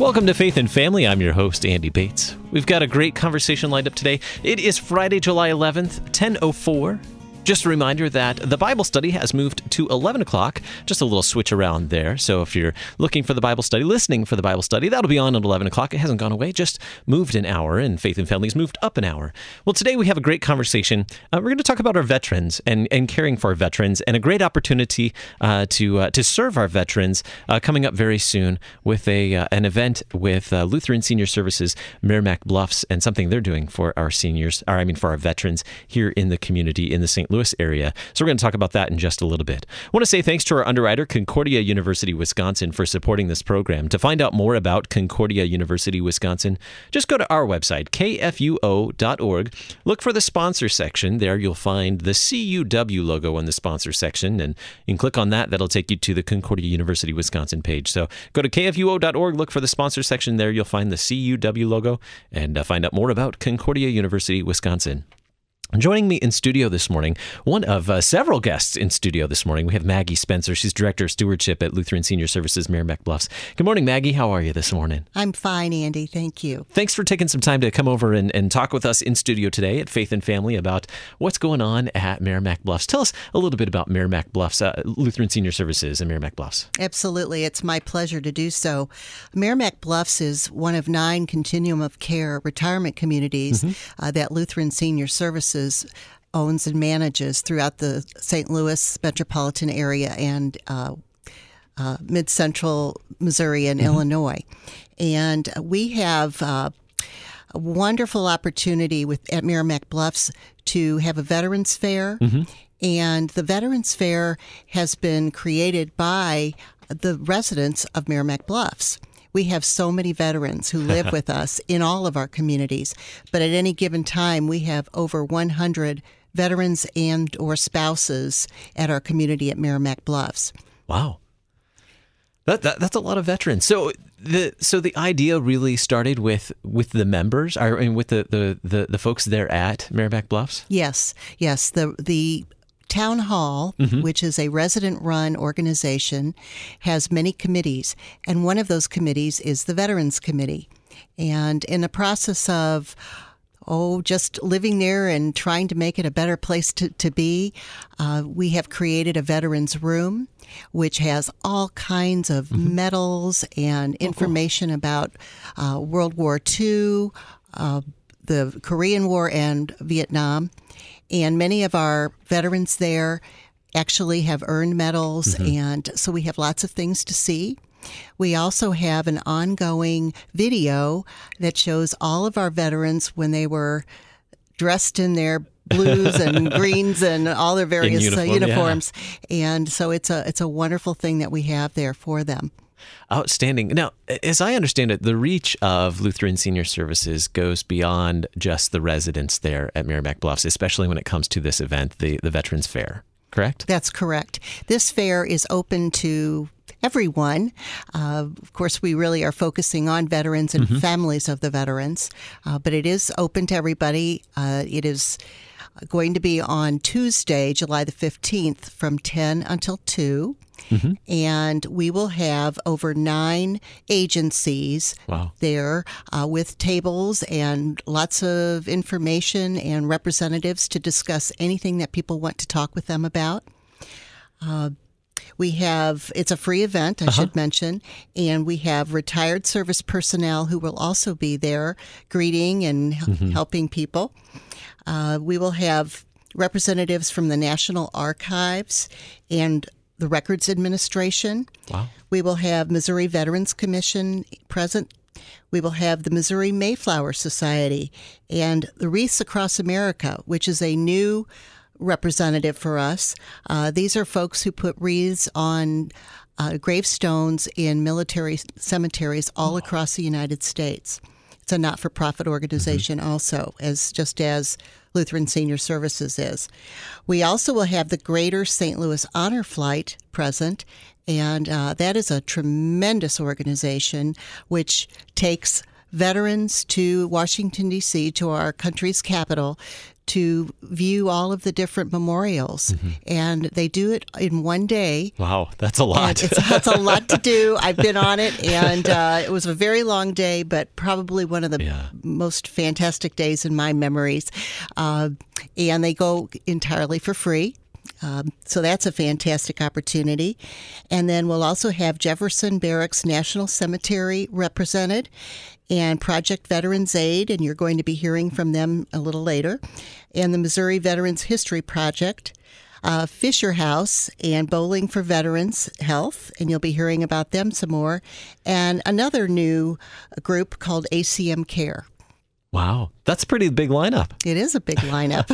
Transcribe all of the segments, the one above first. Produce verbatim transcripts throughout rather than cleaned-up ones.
Welcome to Faith and Family. I'm your host, Andy Bates. We've got a great conversation lined up today. It is Friday, July eleventh, ten oh four. Just a reminder that the Bible study has moved to eleven o'clock, just a little switch around there. So if you're looking for the Bible study, listening for the Bible study, that'll be on at eleven o'clock. It hasn't gone away, just moved an hour, and Faith and Family's moved up an hour. Well, today we have a great conversation. Uh, we're going to talk about our veterans and, and caring for our veterans, and a great opportunity uh, to uh, to serve our veterans uh, coming up very soon with a uh, an event with uh, Lutheran Senior Services Merrimack Bluffs, and something they're doing for our seniors, or I mean for our veterans here in the community in the Saint Louis area. So we're going to talk about that in just a little bit. I want to say thanks to our underwriter, Concordia University, Wisconsin, for supporting this program. To find out more about Concordia University, Wisconsin, just go to our website, K F U O dot org. Look for the sponsor section. There you'll find the C U W logo in the sponsor section, and you can click on that. That'll take you to the Concordia University, Wisconsin page. So go to K F U O dot org, look for the sponsor section. There you'll find the C U W logo, and uh, find out more about Concordia University, Wisconsin. Joining me in studio this morning, one of uh, several guests in studio this morning, we have Maggie Spencer. She's Director of Stewardship at Lutheran Senior Services Merrimack Bluffs. Good morning, Maggie. How are you this morning? I'm fine, Andy. Thank you. Thanks for taking some time to come over and, and talk with us in studio today at Faith and Family about what's going on at Merrimack Bluffs. Tell us a little bit about Merrimack Bluffs, uh, Lutheran Senior Services and Merrimack Bluffs. Absolutely. It's my pleasure to do so. Merrimack Bluffs is one of nine continuum of care retirement communities mm-hmm. uh, that Lutheran Senior Services owns and manages throughout the Saint Louis metropolitan area and uh, uh, mid-central Missouri and mm-hmm. Illinois. And we have uh, a wonderful opportunity with at Merrimack Bluffs to have a Veterans Fair. Mm-hmm. And the Veterans Fair has been created by the residents of Merrimack Bluffs. We have so many veterans who live with us in all of our communities, but at any given time, we have over one hundred veterans and or spouses at our community at Merrimack Bluffs. Wow. That, that that's a lot of veterans. So the so the idea really started with with the members, or and with the, the, the, the folks there at Merrimack Bluffs? Yes, yes. The the Town Hall, mm-hmm. which is a resident-run organization, has many committees, and one of those committees is the Veterans Committee. And in the process of, oh, just living there and trying to make it a better place to, to be, uh, we have created a Veterans Room, which has all kinds of mm-hmm. medals and information oh, cool. about uh, World War Two, uh, the Korean War, and Vietnam. And many of our veterans there actually have earned medals, mm-hmm. and so we have lots of things to see. We also have an ongoing video that shows all of our veterans when they were dressed in their blues and greens and all their various uniform, uh, uniforms. Yeah. And so it's a it's a wonderful thing that we have there for them. Outstanding. Now, as I understand it, the reach of Lutheran Senior Services goes beyond just the residents there at Merrimack Bluffs, especially when it comes to this event, the, the Veterans Fair, correct? That's correct. This fair is open to everyone. Uh, of course, we really are focusing on veterans and mm-hmm. families of the veterans, uh, but it is open to everybody. Uh, it is going to be on Tuesday, July the fifteenth, from ten until two. Mm-hmm. And we will have over nine agencies wow. there uh, with tables and lots of information and representatives to discuss anything that people want to talk with them about. Uh, we have, it's a free event, I uh-huh. should mention, and we have retired service personnel who will also be there greeting and mm-hmm. helping people. Uh, we will have representatives from the National Archives and the Records Administration. Wow. We will have Missouri Veterans Commission present. We will have the Missouri Mayflower Society and the Wreaths Across America, which is a new representative for us. Uh, these are folks who put wreaths on uh, gravestones in military cemeteries all oh. across the United States. It's a not-for-profit organization mm-hmm. also, as just as Lutheran Senior Services is. We also will have the Greater Saint Louis Honor Flight present, and uh, that is a tremendous organization which takes veterans to Washington, D C, to our country's capital, to view all of the different memorials. Mm-hmm. And they do it in one day. Wow, that's a lot. It's, it's a lot to do. I've been on it, and uh, it was a very long day, but probably one of the yeah. most fantastic days in my memories. Uh, and they go entirely for free. Um, so that's a fantastic opportunity. And then we'll also have Jefferson Barracks National Cemetery represented and Project Veterans Aid, and you're going to be hearing from them a little later, and the Missouri Veterans History Project, uh, Fisher House, and Bowling for Veterans Health, and you'll be hearing about them some more, and another new group called A C M Care. Wow, that's a pretty big lineup. It is a big lineup.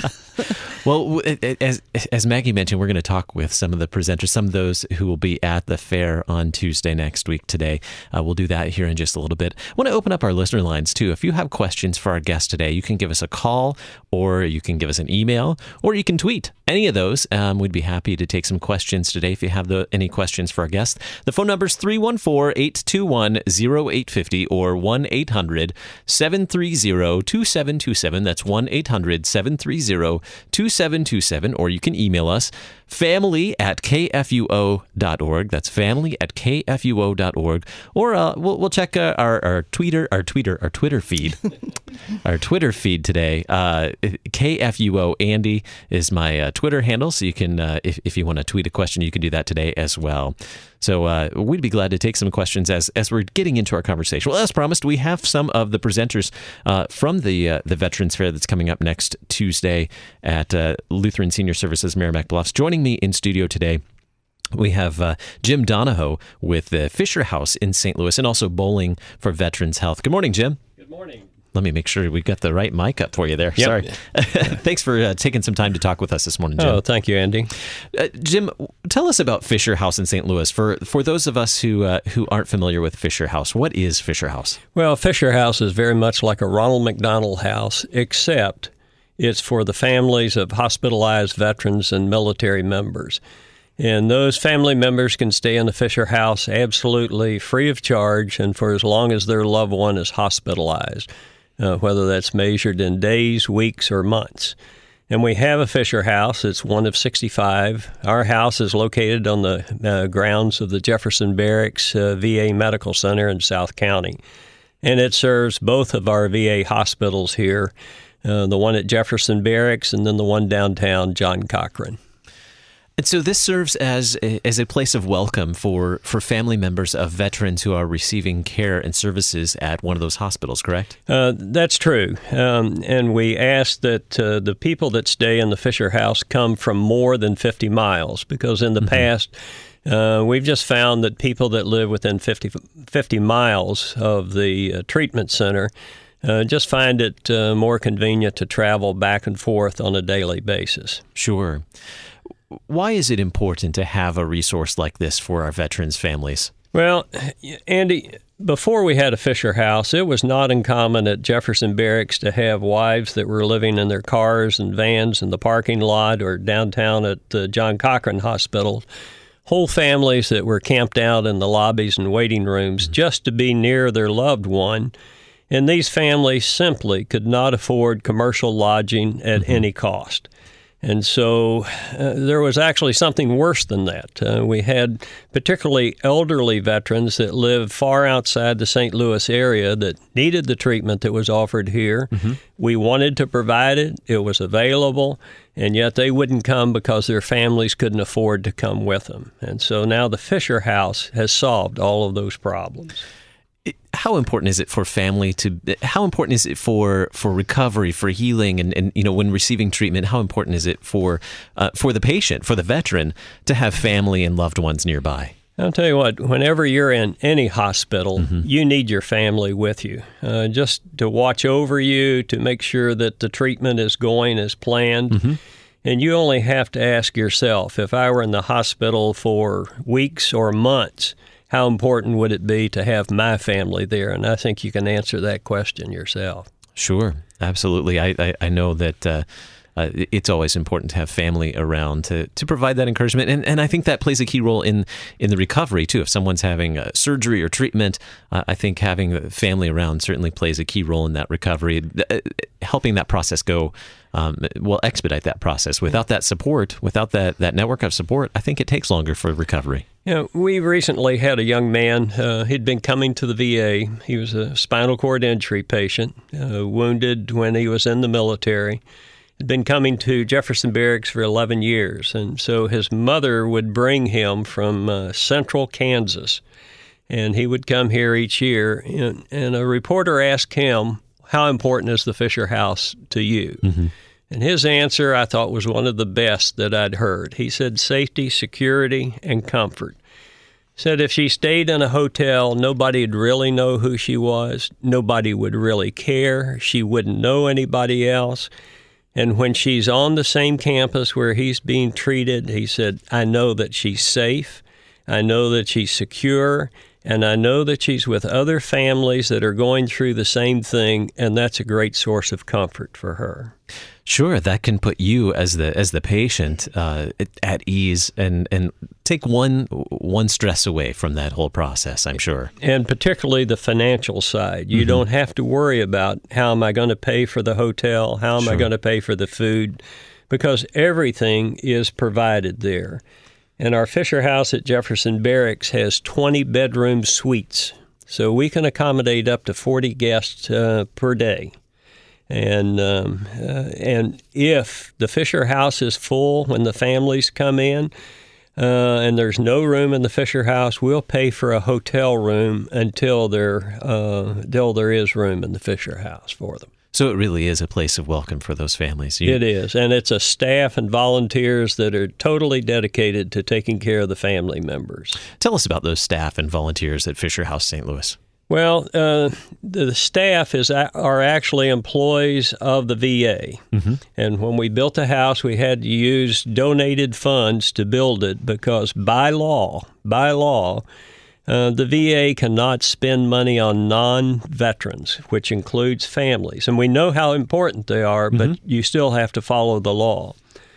Well, as as Maggie mentioned, we're going to talk with some of the presenters, some of those who will be at the fair on Tuesday next week today. Uh, we'll do that here in just a little bit. I want to open up our listener lines, too. If you have questions for our guest today, you can give us a call, or you can give us an email, or you can tweet. Any of those, um, we'd be happy to take some questions today if you have the, any questions for our guest. The phone number is three one four, eight two one, zero eight five zero or one eight hundred, seven three zero, two seven two seven. That's one eight hundred, seven three zero, two seven two seven. Or you can email us, family at k f u o dot org. That's family at k f u o dot org. Or uh, we'll, we'll check uh, our, our Twitter, our Twitter, our Twitter feed. Our Twitter feed today. Uh, K F U O Andy is my uh, Twitter handle, so you can, uh, if, if you want to tweet a question, you can do that today as well. So uh, we'd be glad to take some questions as as we're getting into our conversation. Well, as promised, we have some of the presenters uh, from the uh, the Veterans Fair that's coming up next Tuesday at uh, Lutheran Senior Services Merrimack Bluffs. Joining me in studio today, we have uh, Jim Donahoe with the Fisher House in Saint Louis, and also Bowling for Veterans Health. Good morning, Jim. Good morning. Let me make sure we got the right mic up for you there. Yep. Sorry. Thanks for uh, taking some time to talk with us this morning, Jim. Oh, thank you, Andy. Uh, Jim, tell us about Fisher House in Saint Louis. For for those of us who uh, who aren't familiar with Fisher House, what is Fisher House? Well, Fisher House is very much like a Ronald McDonald House, except it's for the families of hospitalized veterans and military members. And those family members can stay in the Fisher House absolutely free of charge and for as long as their loved one is hospitalized. Uh, whether that's measured in days, weeks, or months. And we have a Fisher House. It's one of sixty-five. Our house is located on the uh, grounds of the Jefferson Barracks uh, V A Medical Center in South County. And it serves both of our V A hospitals here, uh, the one at Jefferson Barracks and then the one downtown, John Cochran. And so this serves as a, as a place of welcome for, for family members of veterans who are receiving care and services at one of those hospitals, correct? Uh, that's true. Um, and we ask that uh, the people that stay in the Fisher House come from more than fifty miles, because in the mm-hmm. past, uh, we've just found that people that live within fifty, fifty miles of the uh, treatment center uh, just find it uh, more convenient to travel back and forth on a daily basis. Sure. Why is it important to have a resource like this for our veterans' families? Well, Andy, before we had a Fisher House, it was not uncommon at Jefferson Barracks to have wives that were living in their cars and vans in the parking lot or downtown at the John Cochran Hospital, whole families that were camped out in the lobbies and waiting rooms mm-hmm. just to be near their loved one. And these families simply could not afford commercial lodging at mm-hmm. any cost. And so uh, there was actually something worse than that. Uh, we had particularly elderly veterans that lived far outside the Saint Louis area that needed the treatment that was offered here. Mm-hmm. We wanted to provide it. It was available, and yet they wouldn't come because their families couldn't afford to come with them. And so now the Fisher House has solved all of those problems. How important is it for family to, how important is it for, for recovery, for healing, and, and, you know, when receiving treatment, how important is it for, uh, for the patient, for the veteran, to have family and loved ones nearby? I'll tell you what, whenever you're in any hospital, mm-hmm. you need your family with you, uh, just to watch over you, to make sure that the treatment is going as planned. Mm-hmm. And you only have to ask yourself, if I were in the hospital for weeks or months, how important would it be to have my family there? And I think you can answer that question yourself. Sure, absolutely. I, I, I know that uh, uh, it's always important to have family around to, to provide that encouragement. And and I think that plays a key role in, in the recovery, too. If someone's having a surgery or treatment, uh, I think having family around certainly plays a key role in that recovery, uh, helping that process go, um, will expedite that process. Without that support, without that, that network of support, I think it takes longer for recovery. You know, we recently had a young man, uh, he'd been coming to the V A. He was a spinal cord injury patient, uh, wounded when he was in the military. Had been coming to Jefferson Barracks for eleven years, and so his mother would bring him from uh, central Kansas, and he would come here each year, and, and a reporter asked him, how important is the Fisher House to you? Mm-hmm. And his answer, I thought, was one of the best that I'd heard. He said safety, security, and comfort. He said if she stayed in a hotel, nobody'd really know who she was. Nobody would really care. She wouldn't know anybody else. And when she's on the same campus where he's being treated, he said, I know that she's safe. I know that she's secure. And I know that she's with other families that are going through the same thing, and that's a great source of comfort for her. Sure, that can put you as the as the patient uh, at ease and, and take one one stress away from that whole process, I'm sure. And particularly the financial side. You mm-hmm. don't have to worry about how am I going to pay for the hotel, how am sure. I going to pay for the food, because everything is provided there. And our Fisher House at Jefferson Barracks has twenty bedroom suites, so we can accommodate up to forty guests uh, per day. And um, uh, and if the Fisher House is full when the families come in, uh, and there's no room in the Fisher House, we'll pay for a hotel room until there uh, until there is room in the Fisher House for them. So it really is a place of welcome for those families. You... It is, and it's a staff and volunteers that are totally dedicated to taking care of the family members. Tell us about those staff and volunteers at Fisher House Saint Louis. Well, uh, the staff is are actually employees of the V A. Mm-hmm. And when we built the house, we had to use donated funds to build it because by law, by law, Uh, the V A cannot spend money on non-veterans, which includes families. And we know how important they are, but mm-hmm. you still have to follow the law.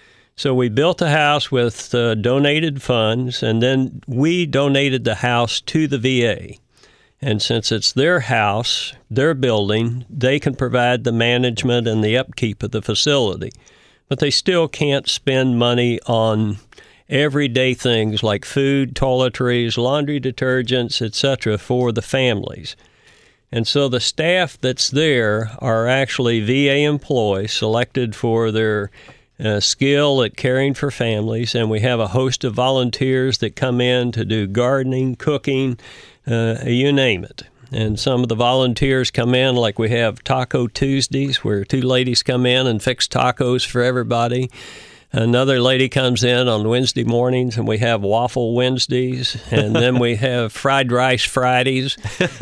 So we built the house with uh, donated funds, and then we donated the house to the V A. And since it's their house, their building, they can provide the management and the upkeep of the facility. But they still can't spend money on everyday things like food, toiletries, laundry detergents, et cetera for the families. And so the staff that's there are actually V A employees selected for their uh, skill at caring for families, and we have a host of volunteers that come in to do gardening, cooking, uh, you name it. And some of the volunteers come in, like we have Taco Tuesdays, where two ladies come in and fix tacos for everybody. Another lady comes in on Wednesday mornings, and we have Waffle Wednesdays, and then we have Fried Rice Fridays.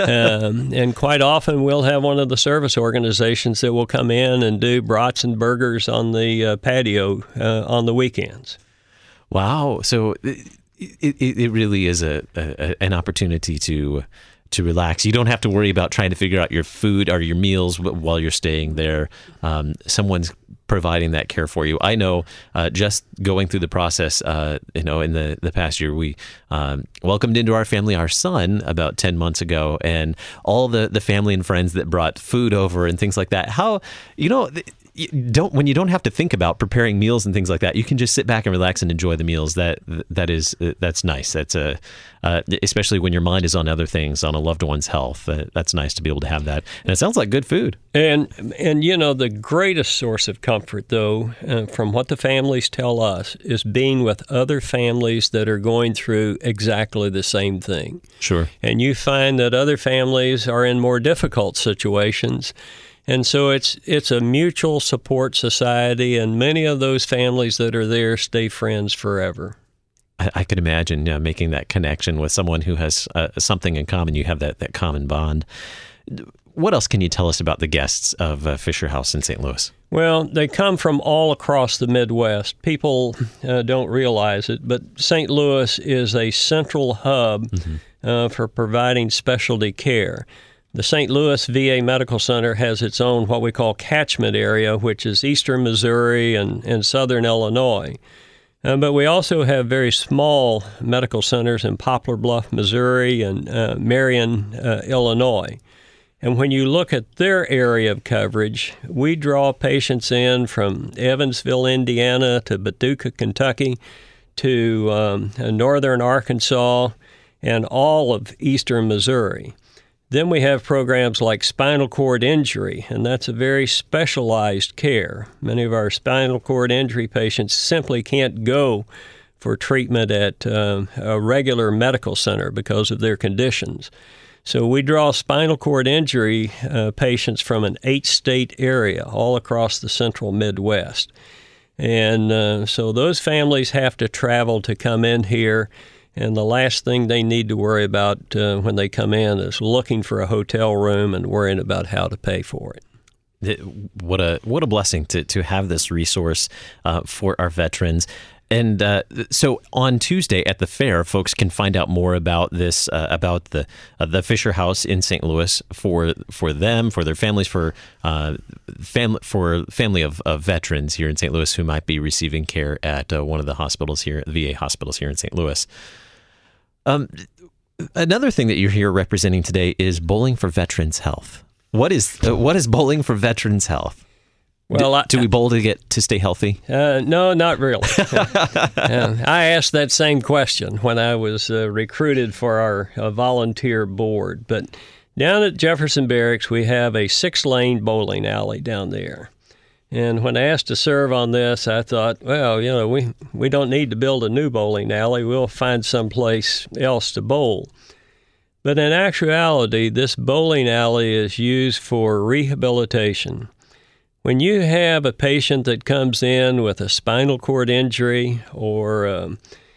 Um, and quite often we'll have one of the service organizations that will come in and do brats and burgers on the uh, patio uh, on the weekends. Wow. So it, it, it really is a, a an opportunity to to relax. You don't have to worry about trying to figure out your food or your meals while you're staying there. Um, someone's providing that care for you. I know uh, just going through the process, uh, you know, in the, the past year, we um, welcomed into our family our son about ten months ago, and all the, the family and friends that brought food over and things like that. How, you know, you don't when you don't have to think about preparing meals and things like that, you can just sit back and relax and enjoy the meals. That that is that's nice. That's a uh, especially when your mind is on other things, on a loved one's health. Uh, that's nice to be able to have that. And it sounds like good food. And and you know, the greatest source of comfort, though, uh, from what the families tell us, is being with other families that are going through exactly the same thing. Sure. And you find that other families are in more difficult situations. And so it's it's a mutual support society, and many of those families that are there stay friends forever. I, I could imagine you know, making that connection with someone who has uh, something in common. You have that, that common bond. What else can you tell us about the guests of uh, Fisher House in Saint Louis? Well, they come from all across the Midwest. People uh, don't realize it, but Saint Louis is a central hub mm-hmm. uh, for providing specialty care. The Saint Louis V A Medical Center has its own what we call catchment area, which is eastern Missouri and, and southern Illinois. Uh, but we also have very small medical centers in Poplar Bluff, Missouri, and uh, Marion, uh, Illinois. And when you look at their area of coverage, we draw patients in from Evansville, Indiana, to Paducah, Kentucky, to um, northern Arkansas, and all of eastern Missouri. Then we have programs like spinal cord injury, and that's a very specialized care. Many of our spinal cord injury patients simply can't go for treatment at uh, a regular medical center because of their conditions. So we draw spinal cord injury uh, patients from an eight-state area all across the central Midwest. And uh, so those families have to travel to come in here. And the last thing they need to worry about uh, when they come in is looking for a hotel room and worrying about how to pay for it. What a what a blessing to, to have this resource uh, for our veterans. And uh, so on Tuesday at the fair, folks can find out more about this, uh, about the uh, the Fisher House in Saint Louis for for them, for their families, for uh, family for family of, of veterans here in Saint Louis who might be receiving care at uh, one of the hospitals here, the V A hospitals here in Saint Louis. Um, another thing that you're here representing today is Bowling for Veterans Health. What is uh, what is Bowling for Veterans Health? Well, do, I, do we bowl to get to stay healthy? Uh, no, not really. uh, I asked that same question when I was uh, recruited for our uh, volunteer board. But down at Jefferson Barracks, we have a six-lane bowling alley down there. And when asked to serve on this, I thought, well, you know, we, we don't need to build a new bowling alley. We'll find someplace else to bowl. But in actuality, this bowling alley is used for rehabilitation. When you have a patient that comes in with a spinal cord injury or a,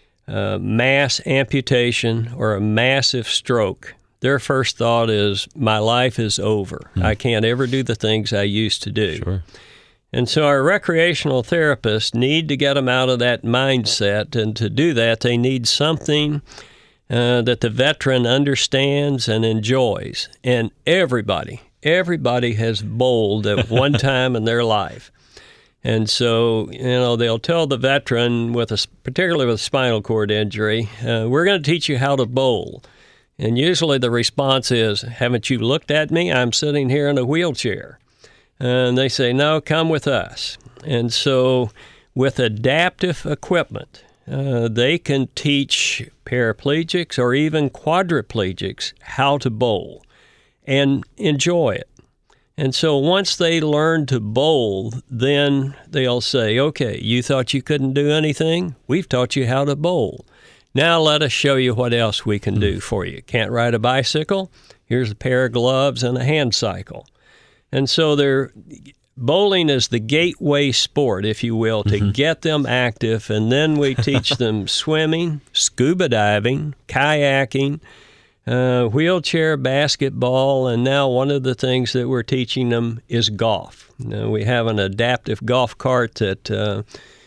a mass amputation or a massive stroke, their first thought is, my life is over. Mm. I can't ever do the things I used to do. Sure. And so our recreational therapists need to get them out of that mindset, and to do that, they need something uh, that the veteran understands and enjoys. And everybody Everybody has bowled at one time in their life. And so, you know, they'll tell the veteran, with a, particularly with a spinal cord injury, uh, we're going to teach you how to bowl. And usually the response is, haven't you looked at me? I'm sitting here in a wheelchair. And they say, no, come with us. And so with adaptive equipment, uh, they can teach paraplegics or even quadriplegics how to bowl and enjoy it. And so once they learn to bowl, then they'll say, okay, you thought you couldn't do anything? We've taught you how to bowl. Now let us show you what else we can do for you. Can't ride a bicycle? Here's a pair of gloves and a hand cycle. And so they're, bowling is the gateway sport, if you will, to mm-hmm. get them active. And then we teach them swimming, scuba diving, kayaking, Uh, wheelchair basketball, and now one of the things that we're teaching them is golf. Now, we have an adaptive golf cart that, uh,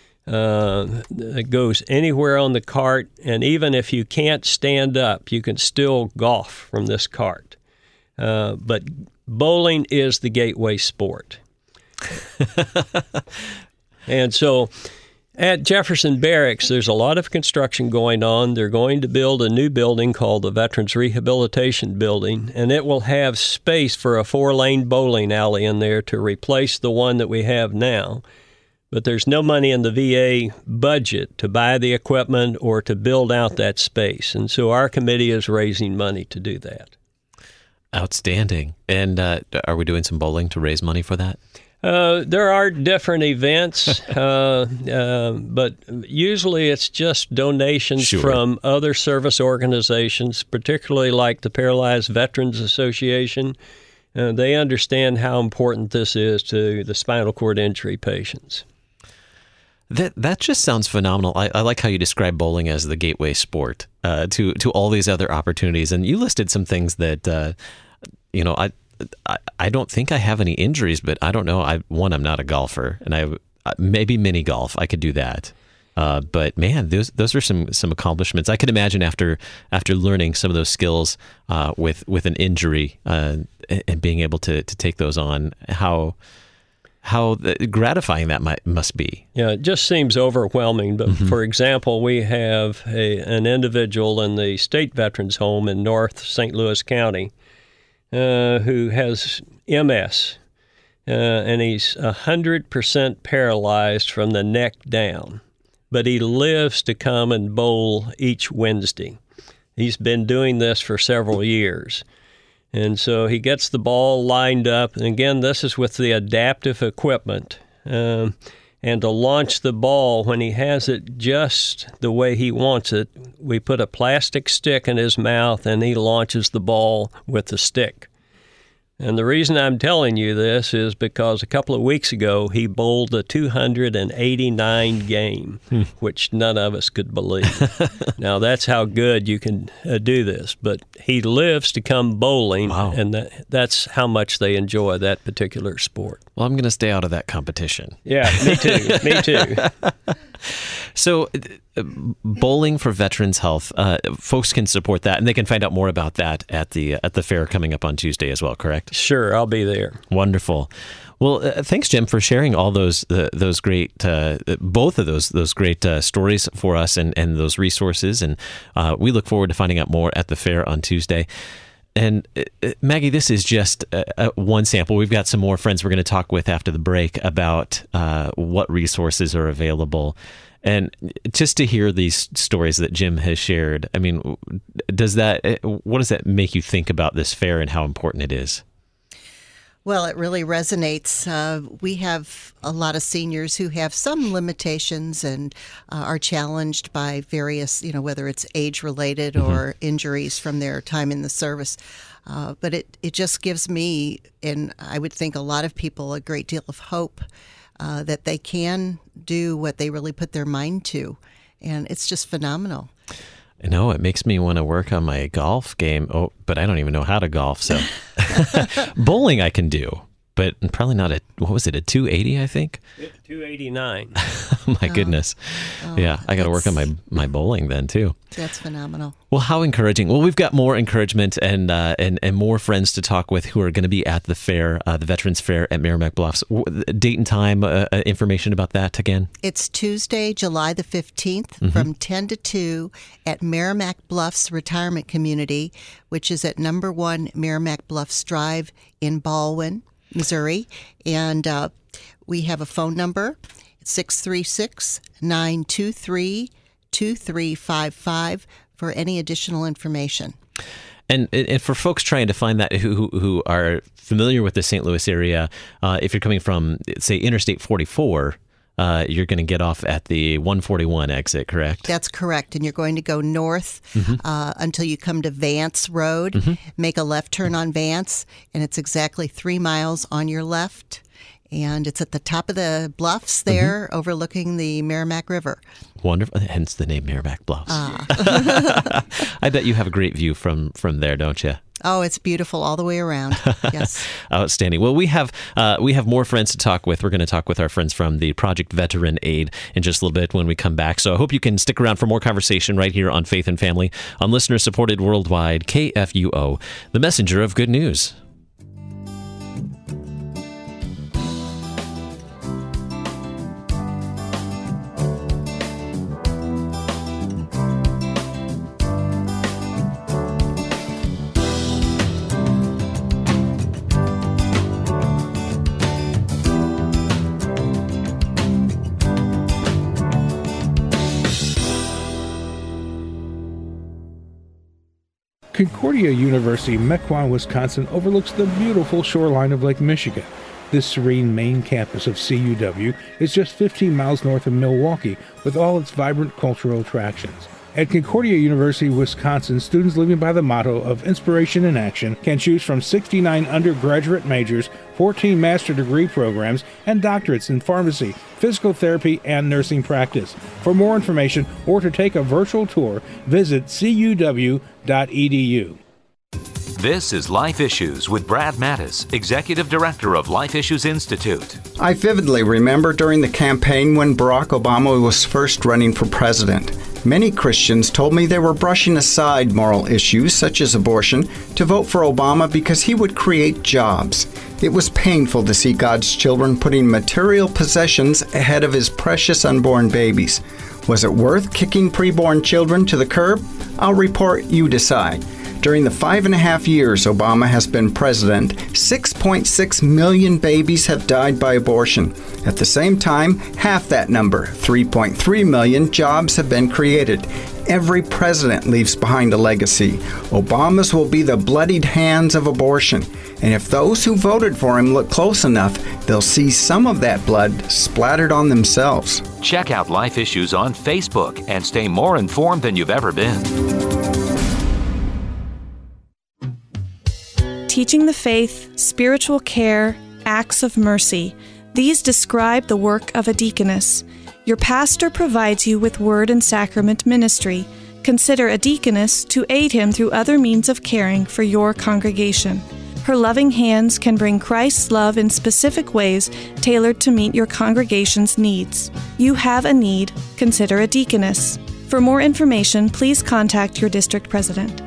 uh, that goes anywhere on the cart, and even if you can't stand up, you can still golf from this cart. Uh, but bowling is the gateway sport. And so at Jefferson Barracks, there's a lot of construction going on. They're going to build a new building called the Veterans Rehabilitation Building, and it will have space for a four-lane bowling alley in there to replace the one that we have now. But there's no money in the V A budget to buy the equipment or to build out that space, and so our committee is raising money to do that. Outstanding. And uh, are we doing some bowling to raise money for that? Uh, there are different events, uh, uh, but usually it's just donations sure. from other service organizations, particularly like the Paralyzed Veterans Association. Uh, they understand how important this is to the spinal cord injury patients. That that just sounds phenomenal. I, I like how you describe bowling as the gateway sport uh, to to all these other opportunities, and you listed some things that uh, you know I. I, I don't think I have any injuries, but I don't know. I one, I'm not a golfer, and I maybe mini golf. I could do that. Uh, but man, those those are some some accomplishments. I could imagine after after learning some of those skills uh, with with an injury, uh, and being able to to take those on, how how gratifying that might must be. Yeah, it just seems overwhelming. But Mm-hmm. for example, we have a, an individual in the State Veterans Home in North Saint Louis County uh, who has M S, uh, and he's one hundred percent paralyzed from the neck down. But he lives to come and bowl each Wednesday. He's been doing this for several years. And so he gets the ball lined up. And again, this is with the adaptive equipment. Um, and to launch the ball, when he has it just the way he wants it, we put a plastic stick in his mouth and he launches the ball with the stick. And the reason I'm telling you this is because a couple of weeks ago, he bowled a two hundred eighty-nine game, hmm. which none of us could believe. Now, that's how good you can uh, do this. But he lives to come bowling, wow. and that, that's how much they enjoy that particular sport. Well, I'm going to stay out of that competition. Yeah, me too. me too. So, uh, Bowling for Veterans Health, uh, folks can support that, and they can find out more about that at the at the fair coming up on Tuesday as well, correct? Sure, I'll be there. Wonderful. Well, uh, thanks, Jim, for sharing all those uh, those great, uh, both of those those great uh, stories for us, and, and those resources, and uh, we look forward to finding out more at the fair on Tuesday. And uh, Maggie, this is just uh, uh, one sample. We've got some more friends we're going to talk with after the break about uh, what resources are available. And just to hear these stories that Jim has shared, I mean, does that, what does that make you think about this fair and how important it is? Well, it really resonates. Uh, we have a lot of seniors who have some limitations and uh, are challenged by various, you know, whether it's age-related mm-hmm. or injuries from their time in the service. Uh, but it, it just gives me, and I would think a lot of people, a great deal of hope uh, that they can do what they really put their mind to. And it's just phenomenal. No, it makes me want to work on my golf game. Oh, but I don't even know how to golf. So bowling I can do, but probably not a, what was it, a two eighty, I think? two eighty-nine. My goodness. Oh, yeah, I got to work on my, my bowling then, too. That's phenomenal. Well, how encouraging. Well, we've got more encouragement and uh, and, and more friends to talk with who are going to be at the fair, uh, the Veterans Fair at Merrimack Bluffs. Date and time, uh, information about that again? It's Tuesday, July the fifteenth, mm-hmm. from ten to two at Merrimack Bluffs Retirement Community, which is at number one Merrimack Bluffs Drive in Baldwin, Missouri. And uh, we have a phone number, six three six, nine two three, two three five five, for any additional information. And, and for folks trying to find that who who are familiar with the Saint Louis area, uh, if you're coming from, say, Interstate forty-four, uh, you're going to get off at the one forty-one exit, correct? That's correct. And you're going to go north mm-hmm. uh, until you come to Vance Road, mm-hmm. make a left turn on Vance, and it's exactly three miles on your left. And it's at the top of the bluffs there, mm-hmm. overlooking the Merrimack River. Wonderful. Hence the name Merrimack Bluffs. Ah. I bet you have a great view from, from there, don't you? Oh, it's beautiful all the way around. Yes. Outstanding. Well, we have uh, we have more friends to talk with. We're going to talk with our friends from the Project Veteran Aid in just a little bit when we come back. So I hope you can stick around for more conversation right here on Faith and Family on listener-supported worldwide K F U O, the messenger of good news. Concordia University, Mequon, Wisconsin overlooks the beautiful shoreline of Lake Michigan. This serene main campus of C U W is just fifteen miles north of Milwaukee, with all its vibrant cultural attractions. At Concordia University, Wisconsin, students living by the motto of inspiration in action can choose from sixty-nine undergraduate majors, fourteen master degree programs, and doctorates in pharmacy, physical therapy, and nursing practice. For more information or to take a virtual tour, visit c u w dot e d u. This is Life Issues with Brad Mattis, Executive Director of Life Issues Institute. I vividly remember during the campaign when Barack Obama was first running for president. Many Christians told me they were brushing aside moral issues such as abortion to vote for Obama because he would create jobs. It was painful to see God's children putting material possessions ahead of his precious unborn babies. Was it worth kicking preborn children to the curb? I'll report, you decide. During the five and a half years Obama has been president, six point six million babies have died by abortion. At the same time, half that number, three point three million, jobs have been created. Every president leaves behind a legacy. Obama's will be the bloodied hands of abortion. And if those who voted for him look close enough, they'll see some of that blood splattered on themselves. Check out Life Issues on Facebook and stay more informed than you've ever been. Teaching the faith, spiritual care, acts of mercy. These describe the work of a deaconess. Your pastor provides you with word and sacrament ministry. Consider a deaconess to aid him through other means of caring for your congregation. Her loving hands can bring Christ's love in specific ways tailored to meet your congregation's needs. You have a need, consider a deaconess. For more information, please contact your district president.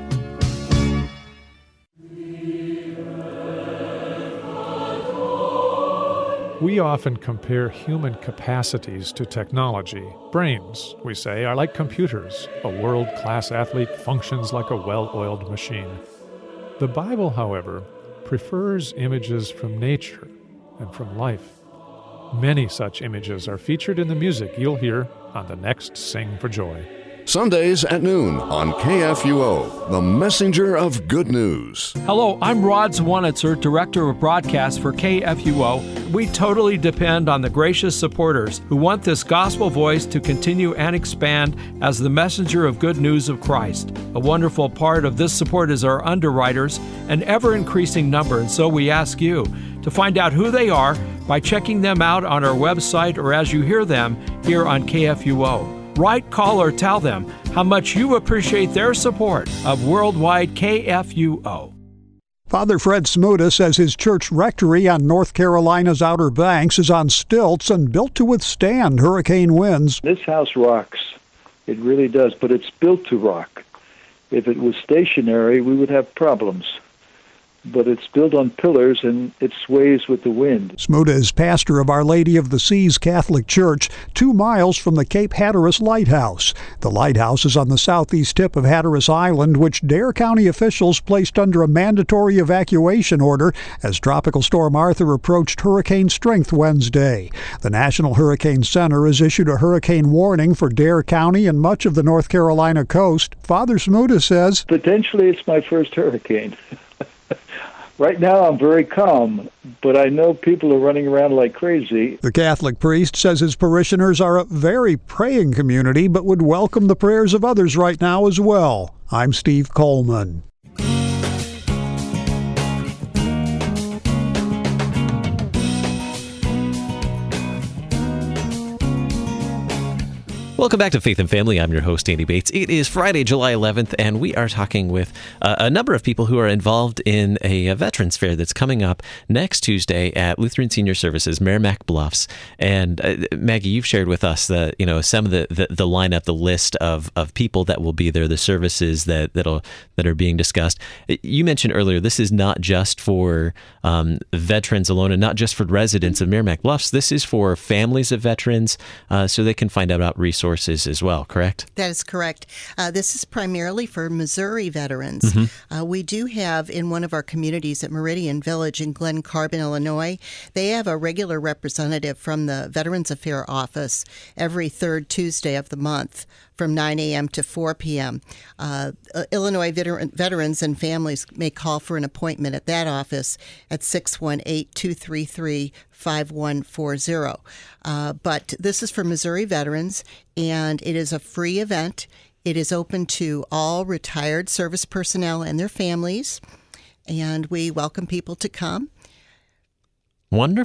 We often compare human capacities to technology. Brains, we say, are like computers. A world-class athlete functions like a well-oiled machine. The Bible, however, prefers images from nature and from life. Many such images are featured in the music you'll hear on the next Sing for Joy. Sundays at noon on K F U O, the messenger of good news. Hello, I'm Rod Zwanitzer, Director of Broadcast for K F U O. We totally depend on the gracious supporters who want this gospel voice to continue and expand as the messenger of good news of Christ. A wonderful part of this support is our underwriters, an ever-increasing number, and so we ask you to find out who they are by checking them out on our website or as you hear them here on K F U O. Write, call, or tell them how much you appreciate their support of Worldwide K F U O. Father Fred Smuda says his church rectory on North Carolina's Outer Banks is on stilts and built to withstand hurricane winds. This house rocks. It really does, but it's built to rock. If it was stationary, we would have problems. But it's built on pillars and it sways with the wind. Smuda is pastor of Our Lady of the Seas Catholic Church, two miles from the Cape Hatteras Lighthouse. The lighthouse is on the southeast tip of Hatteras Island, which Dare County officials placed under a mandatory evacuation order as Tropical Storm Arthur approached hurricane strength Wednesday. The National Hurricane Center has issued a hurricane warning for Dare County and much of the North Carolina coast. Father Smuda says, potentially it's my first hurricane. Right now, I'm very calm, but I know people are running around like crazy. The Catholic priest says his parishioners are a very praying community, but would welcome the prayers of others right now as well. I'm Steve Coleman. Welcome back to Faith and Family. I'm your host, Andy Bates. It is Friday, July eleventh, and we are talking with uh, a number of people who are involved in a, a Veterans Fair that's coming up next Tuesday at Lutheran Senior Services, Merrimack Bluffs. And uh, Maggie, you've shared with us the, you know, some of the, the, the lineup, the list of, of people that will be there, the services that that'll, that are being discussed. You mentioned earlier, this is not just for um, veterans alone and not just for residents of Merrimack Bluffs. This is for families of veterans, uh, so they can find out about resources as well, correct? That is correct. Uh, this is primarily for Missouri veterans. Mm-hmm. Uh, we do have in one of our communities at Meridian Village in Glen Carbon, Illinois, they have a regular representative from the Veterans Affairs Office every third Tuesday of the month from nine a.m. to four p.m. Uh, Illinois veteran, veterans and families may call for an appointment at that office at six one eight, two three three, five one four zero. Uh, but this is for Missouri veterans, and it is a free event. It is open to all retired service personnel and their families, and we welcome people to come. Wonderful.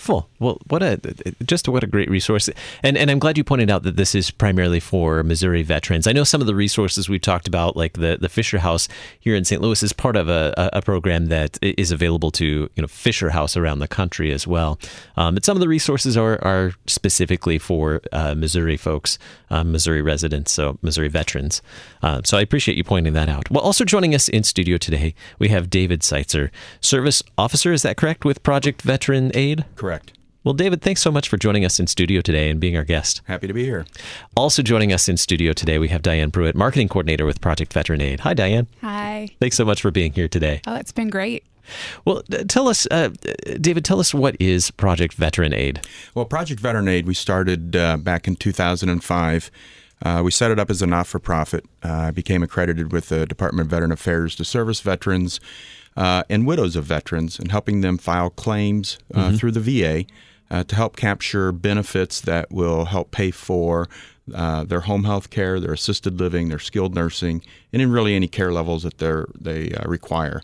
Well, what a just what a great resource. And and I'm glad you pointed out that this is primarily for Missouri veterans. I know some of the resources we've talked about, like the, the Fisher House here in Saint Louis, is part of a, a program that is available to, you know, Fisher House around the country as well. Um, but some of the resources are, are specifically for uh, Missouri folks, uh, Missouri residents, so Missouri veterans. Uh, so I appreciate you pointing that out. Well, also joining us in studio today, we have David Seitzer, Service Officer, is that correct, with Project Veteran Aid? Correct. Well, David, thanks so much for joining us in studio today and being our guest. Happy to be here. Also joining us in studio today, we have Diane Pruitt, Marketing Coordinator with Project Veteran Aid. Hi, Diane. Hi. Thanks so much for being here today. Oh, it's been great. Well, tell us, uh, David, tell us, what is Project Veteran Aid? Well, Project Veteran Aid, we started uh, back in two thousand five. Uh, we set it up as a not-for-profit. I uh, became accredited with the Department of Veteran Affairs to service veterans uh, and widows of veterans and helping them file claims uh, mm-hmm. through the V A uh, to help capture benefits that will help pay for uh, their home health care, their assisted living, their skilled nursing, and in really any care levels that they're, they uh, require.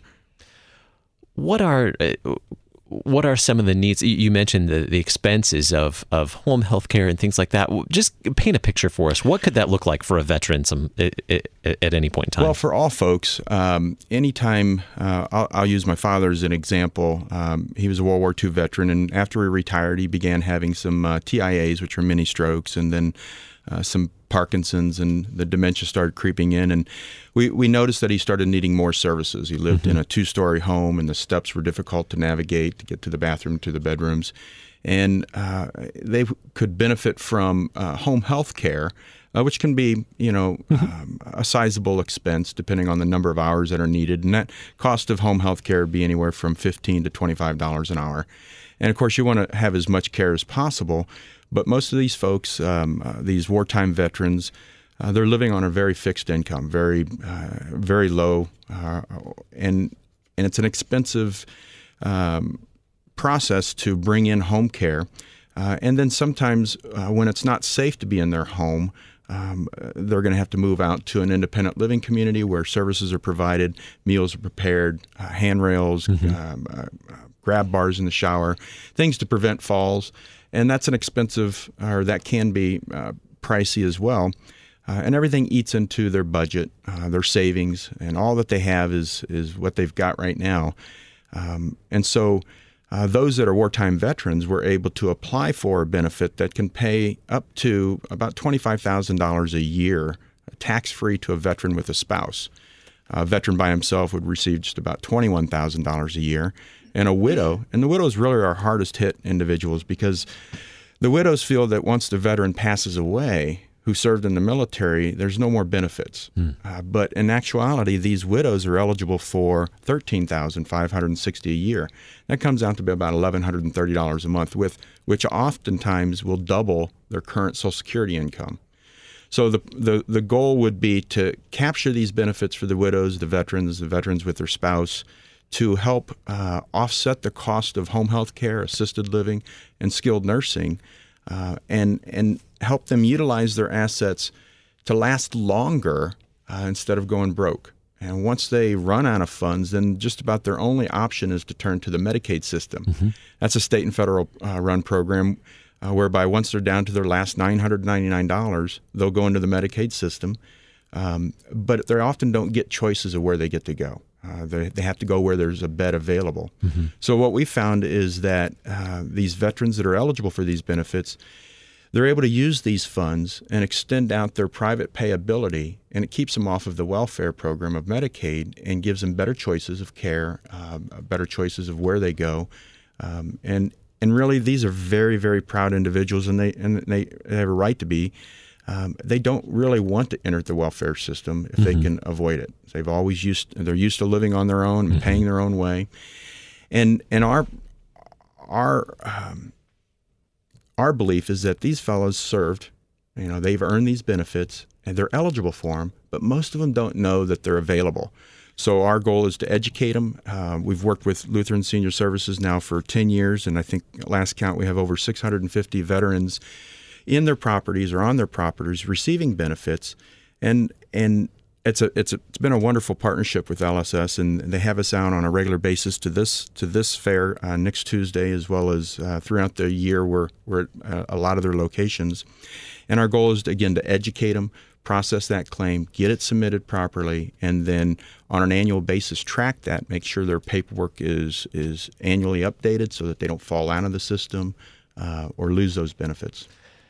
What are uh, what are some of the needs? You mentioned the, the expenses of, of home health care and things like that. Just paint a picture for us. What could that look like for a veteran some, at, at any point in time? Well, for all folks, um, anytime, uh, I'll, I'll use my father as an example. Um, he was a World War Two veteran, and after he retired, he began having some uh, T I As, which are mini strokes, and then uh, some Parkinson's, and the dementia started creeping in, and we, we noticed that he started needing more services. He lived mm-hmm. in a two-story home, and the steps were difficult to navigate to get to the bathroom, to the bedrooms, and uh, they could benefit from uh, home health care, uh, which can be, you know, mm-hmm. um, a sizable expense depending on the number of hours that are needed, and that cost of home health care would be anywhere from fifteen to twenty-five dollars an hour. And of course, you want to have as much care as possible. But most of these folks, um, uh, these wartime veterans, uh, they're living on a very fixed income, very, uh, very low, uh, and and it's an expensive um, process to bring in home care. Uh, and then sometimes uh, when it's not safe to be in their home, um, they're going to have to move out to an independent living community where services are provided, meals are prepared, uh, handrails, mm-hmm. um, uh, grab bars in the shower, things to prevent falls. And that's an expensive, or that can be uh, pricey as well. Uh, and everything eats into their budget, uh, their savings, and all that they have is is what they've got right now. Um, and so uh, those that are wartime veterans were able to apply for a benefit that can pay up to about twenty-five thousand dollars a year, tax-free to a veteran with a spouse. A veteran by himself would receive just about twenty-one thousand dollars a year. And a widow, and the widows really are hardest hit individuals because the widows feel that once the veteran passes away who served in the military, there's no more benefits. Mm. Uh, but in actuality, these widows are eligible for thirteen thousand five hundred sixty dollars a year. That comes out to be about one thousand one hundred thirty dollars a month, with which oftentimes will double their current Social Security income. So the, the, the goal would be to capture these benefits for the widows, the veterans, the veterans with their spouse, to help uh, offset the cost of home health care, assisted living, and skilled nursing, uh, and and help them utilize their assets to last longer uh, instead of going broke. And once they run out of funds, then just about their only option is to turn to the Medicaid system. Mm-hmm. That's a state and federal uh, run program uh, whereby once they're down to their last nine hundred ninety-nine dollars, they'll go into the Medicaid system. Um, but they often don't get choices of where they get to go. Uh, they, they have to go where there's a bed available. Mm-hmm. So what we found is that uh, these veterans that are eligible for these benefits, they're able to use these funds and extend out their private payability, and it keeps them off of the welfare program of Medicaid and gives them better choices of care, uh, better choices of where they go. Um, and and really, these are very, very proud individuals, and they and they have a right to be. Um, they don't really want to enter the welfare system if mm-hmm. they can avoid it. They've always used they're used to living on their own and mm-hmm. paying their own way, and and our our um, our belief is that these fellows served, you know, they've earned these benefits and they're eligible for them, but most of them don't know that they're available. So our goal is to educate them. Uh, we've worked with Lutheran Senior Services now for ten years, and I think at last count we have over six hundred fifty veterans in their properties or on their properties receiving benefits. And and it's a it's a, it's been a wonderful partnership with L S S, and they have us out on a regular basis to this to this fair uh, next Tuesday, as well as uh, throughout the year. We're we're at a lot of their locations, and our goal is to, again to educate them, process that claim, get it submitted properly, and then on an annual basis track that, make sure their paperwork is is annually updated so that they don't fall out of the system uh, or lose those benefits.